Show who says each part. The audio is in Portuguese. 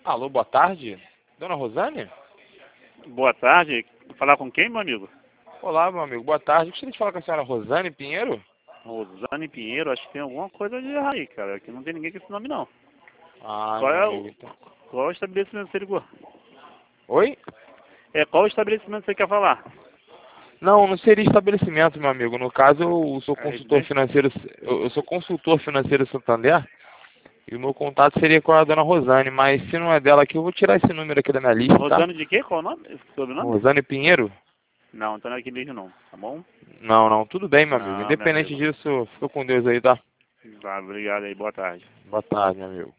Speaker 1: Alô, boa tarde. Dona Rosane?
Speaker 2: Boa tarde. Vou falar com quem, meu amigo?
Speaker 1: Olá, meu amigo, boa tarde. Gostaria de falar com a senhora Rosane Pinheiro?
Speaker 2: Rosane Pinheiro, acho que tem alguma coisa de errado aí, cara. Aqui não tem ninguém com esse nome, não.
Speaker 1: Ah,
Speaker 2: Qual
Speaker 1: meu
Speaker 2: é
Speaker 1: amigo,
Speaker 2: o,
Speaker 1: então.
Speaker 2: qual é o estabelecimento que você ligou?
Speaker 1: Oi?
Speaker 2: Qual o estabelecimento você quer falar?
Speaker 1: Não, não seria estabelecimento, meu amigo. No caso, eu sou
Speaker 2: É
Speaker 1: consultor
Speaker 2: residência?
Speaker 1: financeiro, eu sou consultor financeiro Santander e o meu contato seria com a dona Rosane, mas se não é dela aqui, eu vou tirar esse número aqui da minha lista, tá?
Speaker 2: Rosane de quê? Qual o nome? Sobrenome?
Speaker 1: Rosane Pinheiro?
Speaker 2: Não, então não é aqui mesmo não, tá bom?
Speaker 1: Não, não, tudo bem, meu amigo.
Speaker 2: Não, meu
Speaker 1: Independente
Speaker 2: amigo.
Speaker 1: disso, fica com Deus aí, tá?
Speaker 2: Tá, obrigado aí, boa tarde.
Speaker 1: Boa tarde, meu amigo.